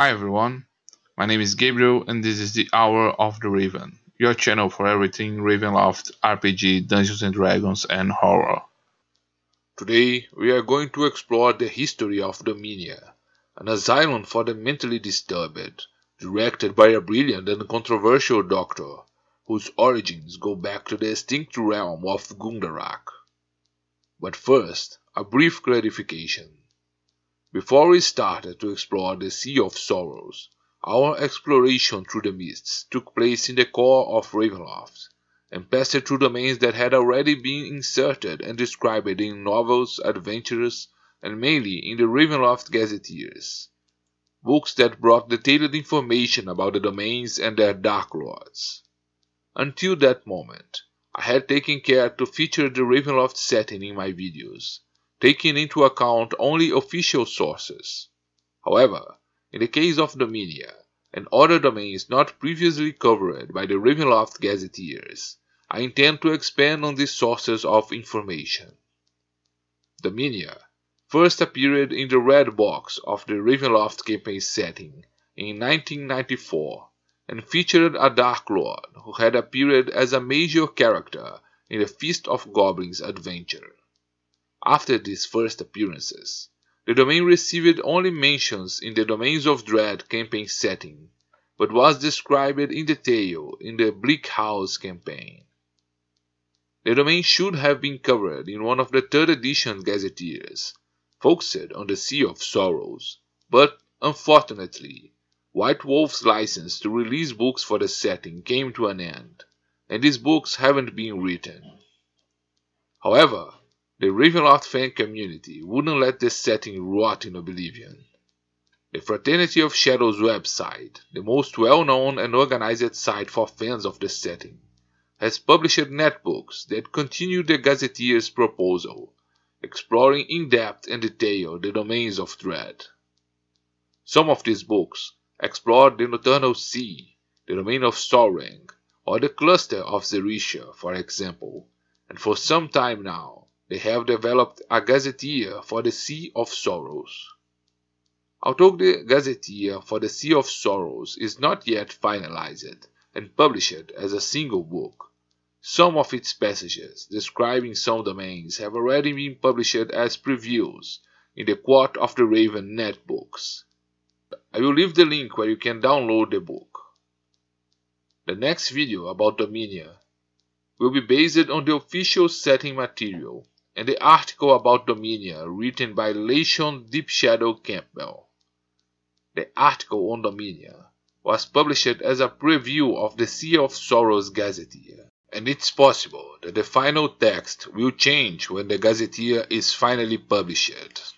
Hi everyone, my name is Gabriel and this is the Hour of the Raven, your channel for everything Ravenloft, RPG, Dungeons and Dragons, and horror. Today, we are going to explore the history of Dominia, an asylum for the mentally disturbed, directed by a brilliant and controversial doctor, whose origins go back to the extinct realm of Gundarak. But first, a brief clarification. Before we started to explore the Sea of Sorrows, our exploration through the mists took place in the core of Ravenloft, and passed through domains that had already been inserted and described in novels, adventures, and mainly in the Ravenloft Gazetteers, books that brought detailed information about the domains and their Dark Lords. Until that moment, I had taken care to feature the Ravenloft setting in my videos, taking into account only official sources. However, in the case of Dominia, and other domains not previously covered by the Ravenloft Gazetteers, I intend to expand on these sources of information. Dominia first appeared in the Red Box of the Ravenloft campaign setting in 1994 and featured a Dark Lord who had appeared as a major character in the Feast of Goblins adventure. After these first appearances, the domain received only mentions in the Domains of Dread campaign setting, but was described in detail in the Bleak House campaign. The domain should have been covered in one of the 3rd edition Gazetteers, focused on the Sea of Sorrows, but, unfortunately, White Wolf's license to release books for the setting came to an end, and these books haven't been written. However, the Ravenloft fan community wouldn't let the setting rot in oblivion. The Fraternity of Shadows website, the most well-known and organized site for fans of the setting, has published netbooks that continue the Gazetteer's proposal, exploring in depth and detail the domains of Dread. Some of these books explore the Nocturnal Sea, the domain of Sorang, or the cluster of Zerisha, for example, and for some time now, they have developed a gazetteer for the Sea of Sorrows. Although the gazetteer for the Sea of Sorrows is not yet finalized and published as a single book, some of its passages describing some domains have already been published as previews in the Court of the Raven netbooks. I will leave the link where you can download the book. The next video about Dominia will be based on the official setting material and the article about Dominia written by Lation Deepshadow Campbell. The article on Dominia was published as a preview of the Sea of Sorrows Gazetteer, and it's possible that the final text will change when the Gazetteer is finally published.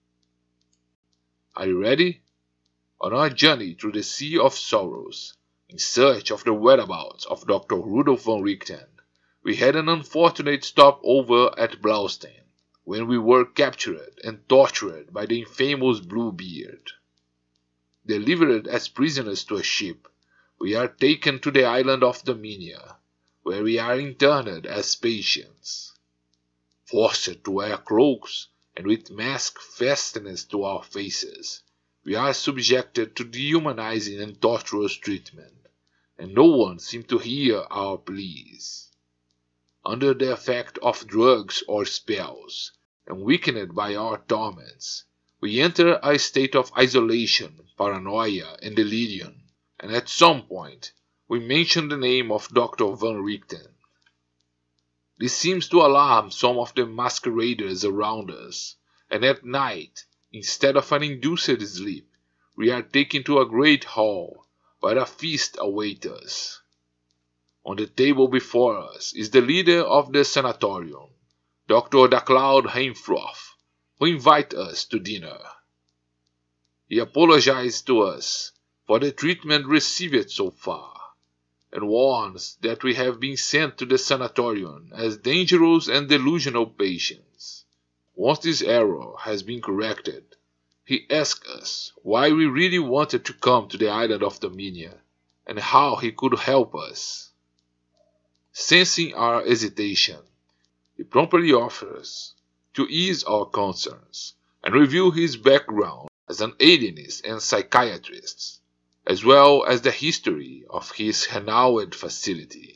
Are you ready? On our journey through the Sea of Sorrows, in search of the whereabouts of Dr. Rudolf von Richten, we had an unfortunate stopover at Blaustein, when we were captured and tortured by the infamous Bluebeard. Delivered as prisoners to a ship, we are taken to the island of Dominia, where we are interned as patients. Forced to wear cloaks and with masks fastened to our faces, we are subjected to dehumanizing and torturous treatment, and no one seems to hear our pleas. Under the effect of drugs or spells, and weakened by our torments, we enter a state of isolation, paranoia, and delirium, and at some point, we mention the name of Dr. Van Richten. This seems to alarm some of the masqueraders around us, and at night, instead of an induced sleep, we are taken to a great hall, where a feast awaits us. On the table before us is the leader of the sanatorium, Dr. Dacloud Heimfroth, who invites us to dinner. He apologizes to us for the treatment received so far, and warns that we have been sent to the sanatorium as dangerous and delusional patients. Once this error has been corrected, he asks us why we really wanted to come to the island of Dominia, and how he could help us. Sensing our hesitation, he promptly offers to ease our concerns and reveal his background as an alienist and psychiatrist, as well as the history of his renowned facility.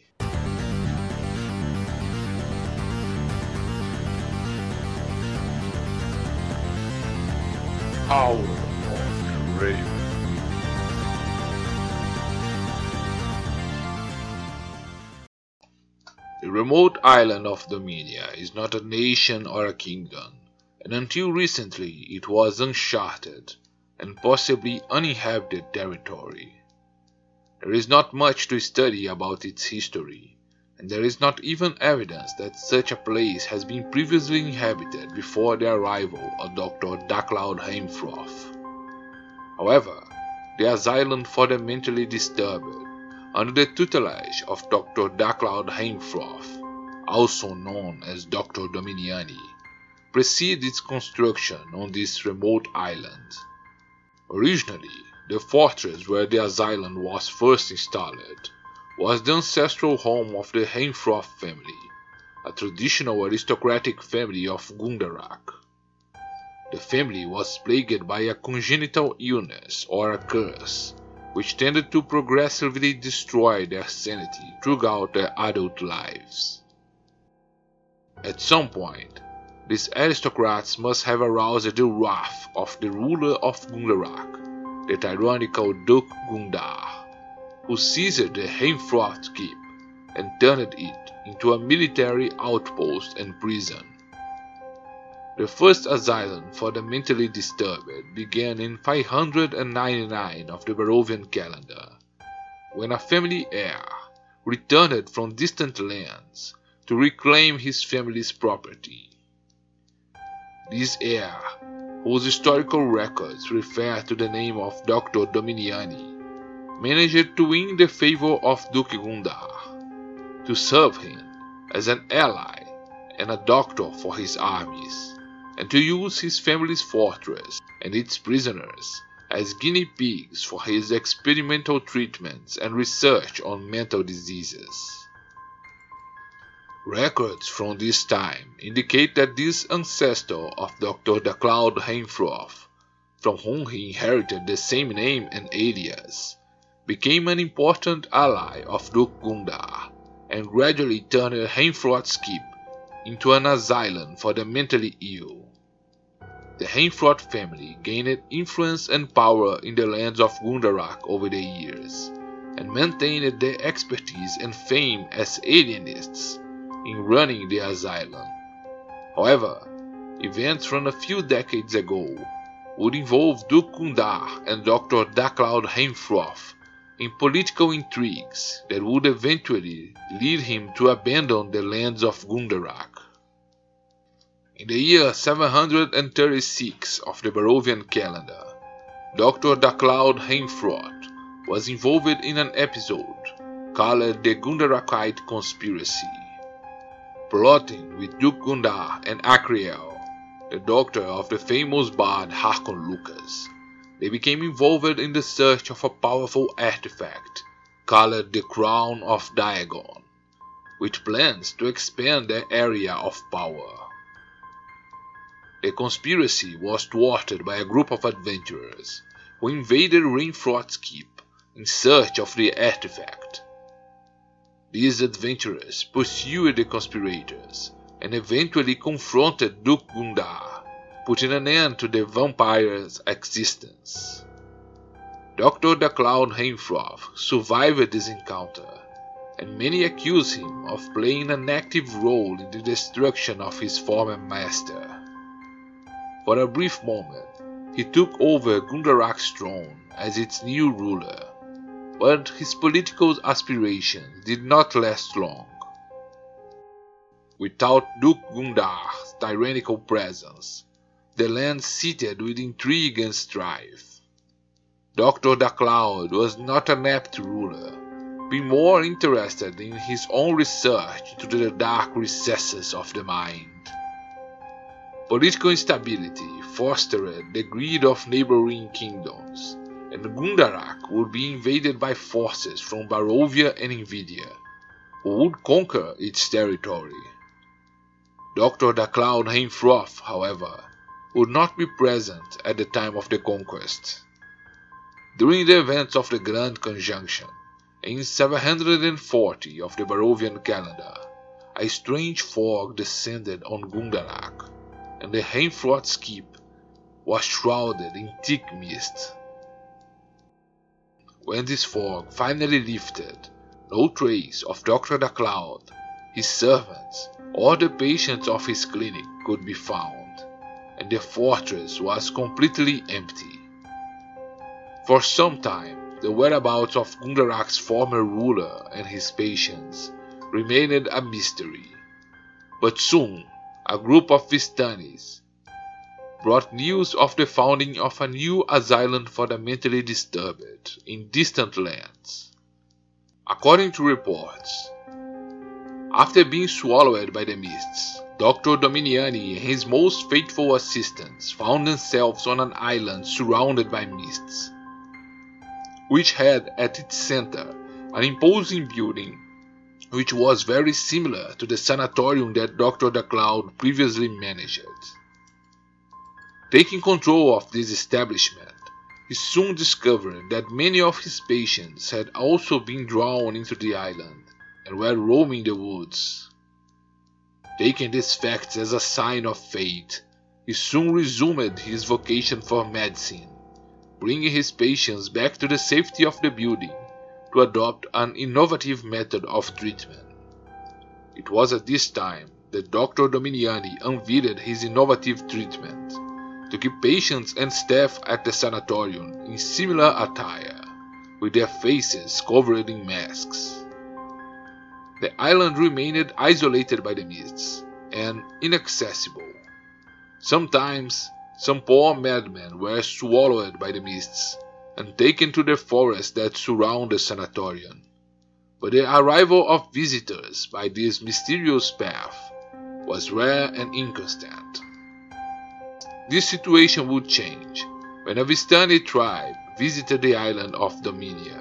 Hour of the Raven. The remote island of Dominia is not a nation or a kingdom, and until recently it was uncharted and possibly uninhabited territory. There is not much to study about its history, and there is not even evidence that such a place has been previously inhabited before the arrival of Dr. Daclaud Heimfroth. However, the asylum for the mentally disturbed, under the tutelage of Dr. Daclaud Heimfroth, also known as Dr. Dominiani, preceded its construction on this remote island. Originally, the fortress where the asylum was first installed was the ancestral home of the Heimfroth family, a traditional aristocratic family of Gundarak. The family was plagued by a congenital illness or a curse, which tended to progressively destroy their sanity throughout their adult lives. At some point, these aristocrats must have aroused the wrath of the ruler of Gundarak, the tyrannical Duke Gundar, who seized the Heimfroth keep and turned it into a military outpost and prison. The first asylum for the mentally disturbed began in 599 of the Barovian calendar, when a family heir returned from distant lands to reclaim his family's property. This heir, whose historical records refer to the name of Dr. Dominiani, managed to win the favor of Duke Gundar, to serve him as an ally and a doctor for his armies, and to use his family's fortress and its prisoners as guinea pigs for his experimental treatments and research on mental diseases. Records from this time indicate that this ancestor of Dr. Daclaud Heimfroth, from whom he inherited the same name and alias, became an important ally of Duke Gundar and gradually turned Heimfroth's keep into an asylum for the mentally ill. The Heimfroth family gained influence and power in the lands of Gundarak over the years, and maintained their expertise and fame as alienists in running the asylum. However, events from a few decades ago would involve Duke Gundar and Dr. Daclaud Heimfroth in political intrigues that would eventually lead him to abandon the lands of Gundarak. In the year 736 of the Barovian calendar, Dr. Daclaud Heimfroth was involved in an episode called the Gundarakite Conspiracy. Plotting with Duke Gundar and Akriel, the daughter of the famous bard Harkon Lucas, they became involved in the search of a powerful artifact called the Crown of Diagon, with plans to expand their area of power. The conspiracy was thwarted by a group of adventurers who invaded Heimfroth's keep in search of the artifact. These adventurers pursued the conspirators and eventually confronted Duke Gundar, putting an end to the vampire's existence. Dr. Daclaud Heimfroth survived this encounter, and many accuse him of playing an active role in the destruction of his former master. For a brief moment, he took over Gundarak's throne as its new ruler, but his political aspirations did not last long. Without Duke Gundar's tyrannical presence, the land seethed with intrigue and strife. Dr. Daclaud was not an apt ruler, being more interested in his own research into the dark recesses of the mind. Political instability fostered the greed of neighboring kingdoms, and Gundarak would be invaded by forces from Barovia and Invidia, who would conquer its territory. Dr. Daclaud Heimfroth, however, would not be present at the time of the conquest. During the events of the Grand Conjunction, in 740 of the Barovian calendar, a strange fog descended on Gundarak, and the Heimfroth's keep was shrouded in thick mist. When this fog finally lifted, no trace of Dr. Dacloud, his servants, or the patients of his clinic could be found, and the fortress was completely empty. For some time, the whereabouts of Gundarak's former ruler and his patients remained a mystery, but soon a group of Vistanis brought news of the founding of a new asylum for the mentally disturbed in distant lands. According to reports, after being swallowed by the mists, Dr. Dominiani and his most faithful assistants found themselves on an island surrounded by mists, which had at its center an imposing building which was very similar to the sanatorium that Dr. Dacloud previously managed. Taking control of this establishment, he soon discovered that many of his patients had also been drawn into the island and were roaming the woods. Taking these facts as a sign of fate, he soon resumed his vocation for medicine, bringing his patients back to the safety of the building to adopt an innovative method of treatment. It was at this time that Dr. Dominiani unveiled his innovative treatment to keep patients and staff at the sanatorium in similar attire, with their faces covered in masks. The island remained isolated by the mists and inaccessible. Sometimes some poor madmen were swallowed by the mists and taken to the forests that surround the sanatorium, but the arrival of visitors by this mysterious path was rare and inconstant. This situation would change when a Vistani tribe visited the island of Dominia.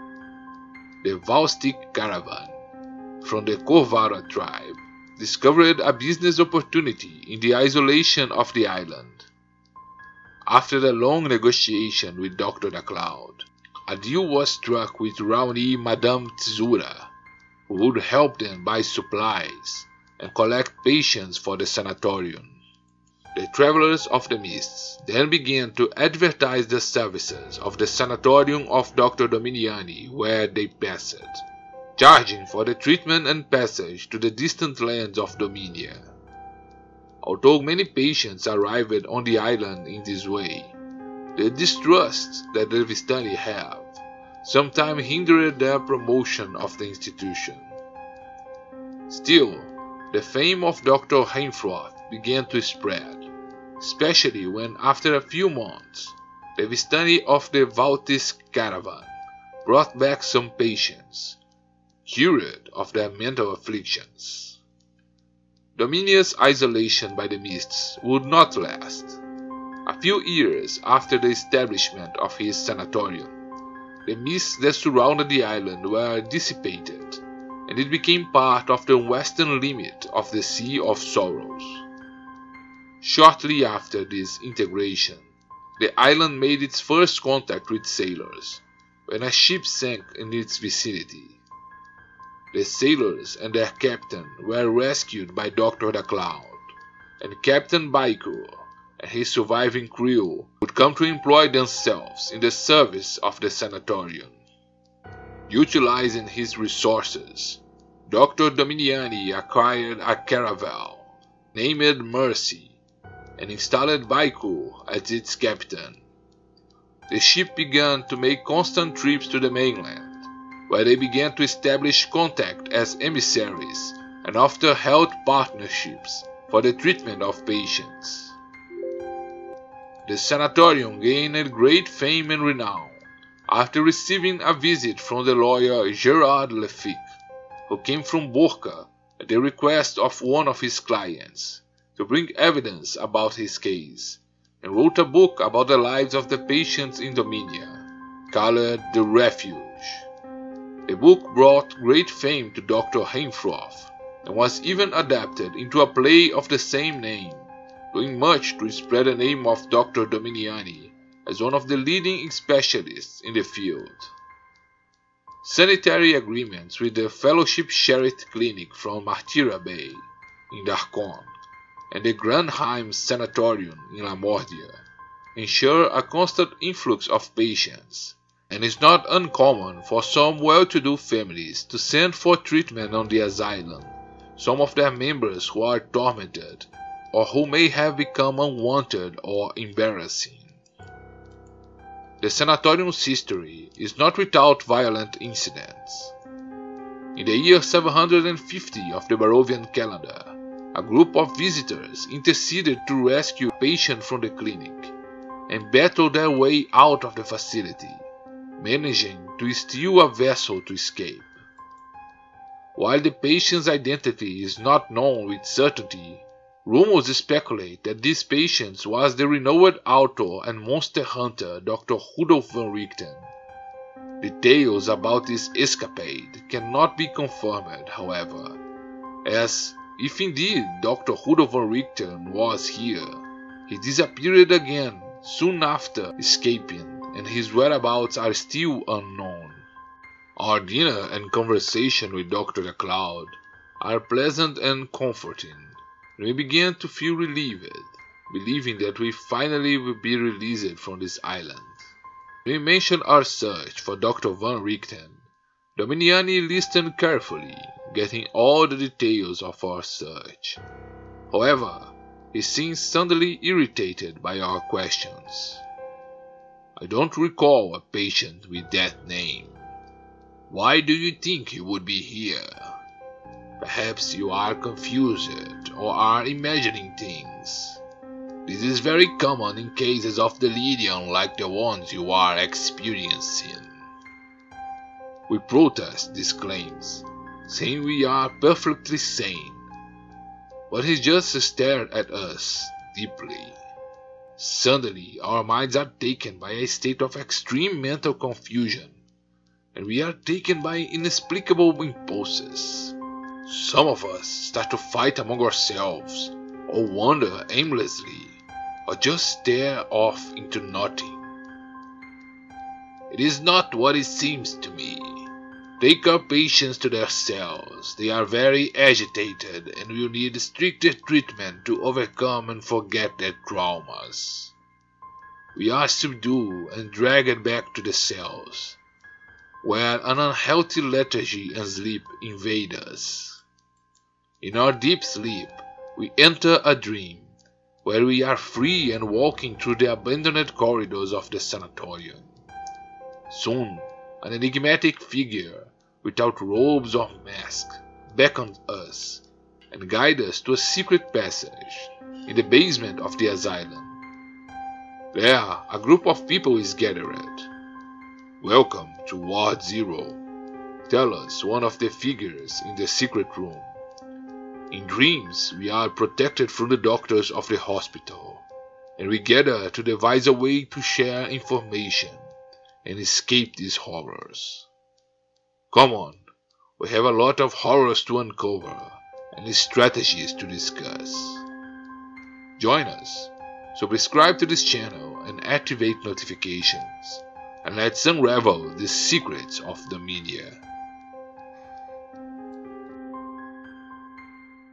The Valstic caravan from the Korvara tribe discovered a business opportunity in the isolation of the island. After a long negotiation with Dr. Dacloud, a deal was struck with Raoni Madame Tzura, who would help them buy supplies and collect patients for the sanatorium. The travelers of the mists then began to advertise the services of the sanatorium of Dr. Dominiani where they passed, charging for the treatment and passage to the distant lands of Dominia. Although many patients arrived on the island in this way, the distrust that the Vistani have sometimes hindered their promotion of the institution. Still, the fame of Dr. Heimfroth began to spread, especially when after a few months, the Vistani of the Valtis caravan brought back some patients, cured of their mental afflictions. Dominia's isolation by the mists would not last. A few years after the establishment of his sanatorium, the mists that surrounded the island were dissipated, and it became part of the western limit of the Sea of Sorrows. Shortly after this integration, the island made its first contact with sailors, when a ship sank in its vicinity. The sailors and their captain were rescued by Dr. Dacloud, and Captain Baiko and his surviving crew would come to employ themselves in the service of the sanatorium. Utilizing his resources, Dr. Dominiani acquired a caravel named Mercy and installed Baiko as its captain. The ship began to make constant trips to the mainland, where they began to establish contact as emissaries and after held partnerships for the treatment of patients. The sanatorium gained great fame and renown after receiving a visit from the lawyer Gerard Lefic, who came from Borca at the request of one of his clients to bring evidence about his case, and wrote a book about the lives of the patients in Dominia, called The Refuge. The book brought great fame to Dr. Heimfroth and was even adapted into a play of the same name doing much to spread the name of Dr. Dominiani as one of the leading specialists in the field. Sanitary agreements with the Fellowship Charity Clinic from Martyra Bay in Darkon and the Granheim Sanatorium in Lamordia ensure a constant influx of patients, and it's not uncommon for some well-to-do families to send for treatment on the asylum some of their members who are tormented or who may have become unwanted or embarrassing. The sanatorium's history is not without violent incidents. In the year 750 of the Barovian calendar, a group of visitors interceded to rescue a patient from the clinic and battled their way out of the facility, managing to steal a vessel to escape. While the patient's identity is not known with certainty, rumors speculate that this patient was the renowned author and monster hunter Dr. Rudolf van Richten. Details about this escapade cannot be confirmed, however, as if indeed Dr. Rudolf van Richten was here, he disappeared again soon after escaping, and his whereabouts are still unknown. Our dinner and conversation with Dr. MacLeod are pleasant and comforting, and we begin to feel relieved, believing that we finally will be released from this island. We mention our search for Dr. van Richten. Dominiani listened carefully, getting all the details of our search. However, he seems suddenly irritated by our questions. I don't recall a patient with that name. Why do you think he would be here? Perhaps you are confused or are imagining things. This is very common in cases of delirium like the ones you are experiencing. We protest these claims, saying we are perfectly sane. But he just stared at us deeply. Suddenly, our minds are taken by a state of extreme mental confusion, and we are taken by inexplicable impulses. Some of us start to fight among ourselves, or wander aimlessly, or just stare off into nothing. It is not what it seems to me. Take our patients to their cells. They are very agitated and will need stricter treatment to overcome and forget their traumas. We are subdued and dragged back to the cells, where an unhealthy lethargy and sleep invade us. In our deep sleep, we enter a dream, where we are free and walking through the abandoned corridors of the sanatorium. Soon, an enigmatic figure, without robes or mask, beckons us and guides us to a secret passage in the basement of the asylum. There, a group of people is gathered. Welcome to Ward Zero, tells us one of the figures in the secret room. In dreams, we are protected from the doctors of the hospital, and we gather to devise a way to share information and escape these horrors. Come on, we have a lot of horrors to uncover and strategies to discuss. Join us, subscribe to this channel and activate notifications, and let's unravel the secrets of the media.